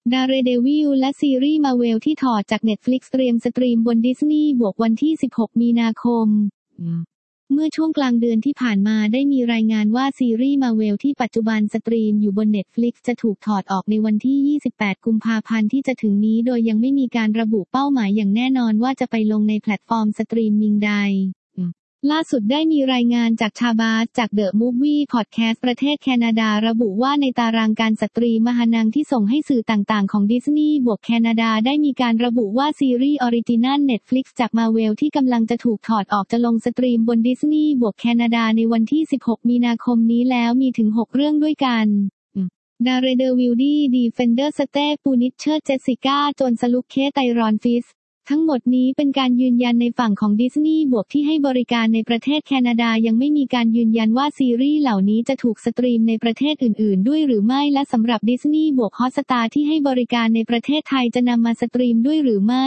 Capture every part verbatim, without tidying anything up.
Daredevil และซีรีส์ Marvel ที่ถอดจาก Netflix เตรียมสตรีมบน Disney บวกวันที่ สิบหก มีนาคม เมื่อช่วงกลางเดือนที่ผ่านมาได้มีรายงานว่าซีรีส์ Marvel ที่ปัจจุบันสตรีมอยู่บน Netflix จะถูกถอดออกในวันที่ ยี่สิบแปด กุมภาพันธ์ที่จะถึงนี้โดยยังไม่มีการระบุเป้าหมายอย่างแน่นอนว่าจะไปลงในแพลตฟอร์มสตรีมมิ่งใดล่าสุดได้มีรายงานจากชาบาสจาก The Movie Podcast ประเทศแคนาดาระบุว่าในตารางการสตรีมมหนังที่ส่งให้สื่อต่างๆของ Disney บวกแคนาดาได้มีการระบุว่าซีรีส์ออริจินัล Netflix จาก Marvel ที่กำลังจะถูกถอดออกจะลงสตรีมบน Disney บวกแคนาดาในวันที่ สิบหก มีนาคมนี้แล้วมีถึง หก เรื่องด้วยกัน Daredevil Defender Stay Punisher Jessica Jones Luke Tyrone Fiskทั้งหมดนี้เป็นการยืนยันในฝั่งของ Disney บวกที่ให้บริการในประเทศแคนาดายังไม่มีการยืนยันว่าซีรีส์เหล่านี้จะถูกสตรีมในประเทศอื่นๆด้วยหรือไม่และสำหรับ Disney บวก Hotstar ที่ให้บริการในประเทศไทยจะนำมาสตรีมด้วยหรือไม่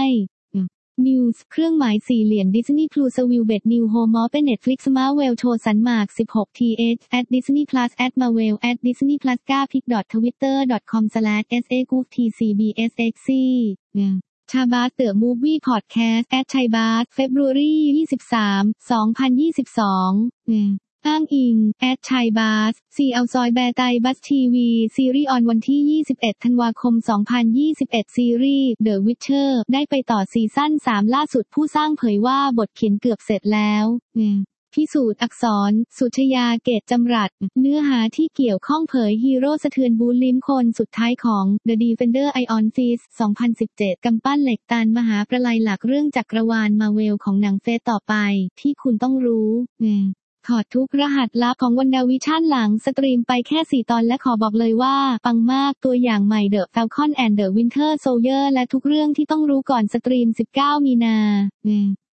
News เครื่องหมายสี่เหลี่ยม Disney Plus Wild New Home of Netflix Marvel โชว์สันหมาก สิบหก ที เอช at Disney Plus at Marvel at Disney Plus กา พิก ดอท ทวิตเตอร์ ดอท คอม สแลช เอส เอ จี ยู ที ซี บี เอส เอ็กซ์ ซี ชาบาส The Movie Podcast แอดชัยบาส February ยี่สิบสาม สองพันยี่สิบสองอ้างอิงแอดชัยบาส ซี เอาซอยแบร์ไตบัสทีวีซีรีส์ออนวันที่ ยี่สิบเอ็ด ธันวาคม สองพันยี่สิบเอ็ด ซีรีส์ The Witcher ได้ไปต่อซีซั่น สาม ล่าสุดผู้สร้างเผยว่าบทเขียนเกือบเสร็จแล้วพิสูจน์อักษร สุชยา เกตจำรัด เนื้อหาที่เกี่ยวข้องเผยฮีโร่สะเทือนบูลลิมคนสุดท้ายของ The Defender Iron Fist สองพันสิบเจ็ด กำปั้นเหล็กตันมหาประไลหลักเรื่องจักรวาลมาเวลของหนังเฟสต่อไปที่คุณต้องรู้ถอดทุกรหัสลับของวันดาวิชั่นหลังสตรีมไปแค่สี่ตอนและขอบอกเลยว่าปังมากตัวอย่างใหม่ The Falcon and the Winter Soldier และทุกเรื่องที่ต้องรู้ก่อนสตรีม สิบเก้า มีนา